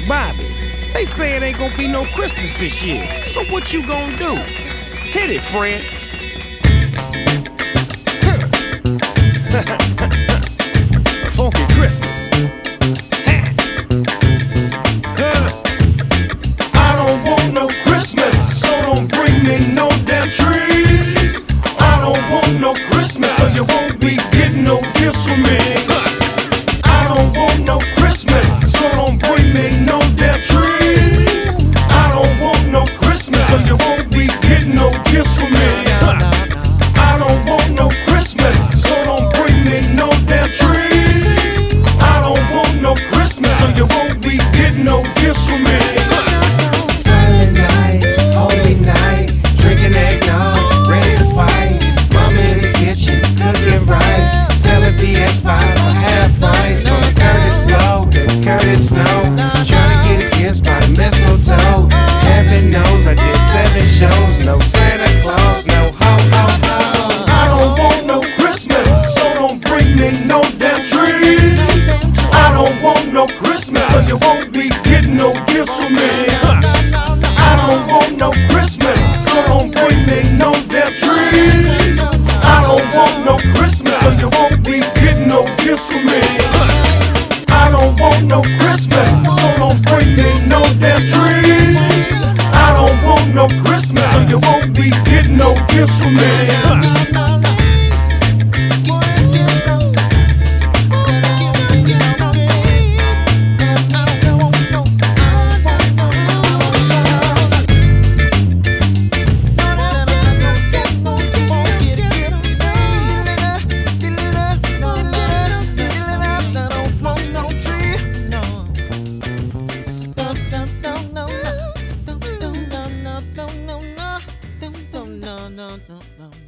Bobby, they say it ain't gonna be no Christmas this year. So what you gonna do? Hit it, Fred. A funky Christmas. I don't want no Christmas, so don't bring me no damn trees. I don't want no Christmas, so you won't be getting no gifts from me. I don't want no Christmas, so don't bring me no damn trees. I don't want no Christmas, so you won't be getting no gifts from me. I don't want no Christmas, so don't bring me no damn trees. I don't want no Christmas, so you won't be getting no gifts from me. Silent night, holy night, drinking eggnog, ready to fight. Mama in the kitchen, cooking rice, selling PS5 for half price. On the Curtis Blow, the Curtis Snow, trying to get a kiss by the mistletoe. Heaven knows I did 7 shows, no Santa Claus, no ho-ho-hos. I don't want no Christmas, so don't bring me no damn trees. I don't want no Christmas, so you won't be getting no gifts from me. I don't want no Christmas, so don't bring me no damn trees. I don't want no Christmas, so you won't be getting no gifts from me. I don't want no Christmas, so don't bring me no damn trees. I don't want no Christmas, so you won't be getting no gifts from me. No.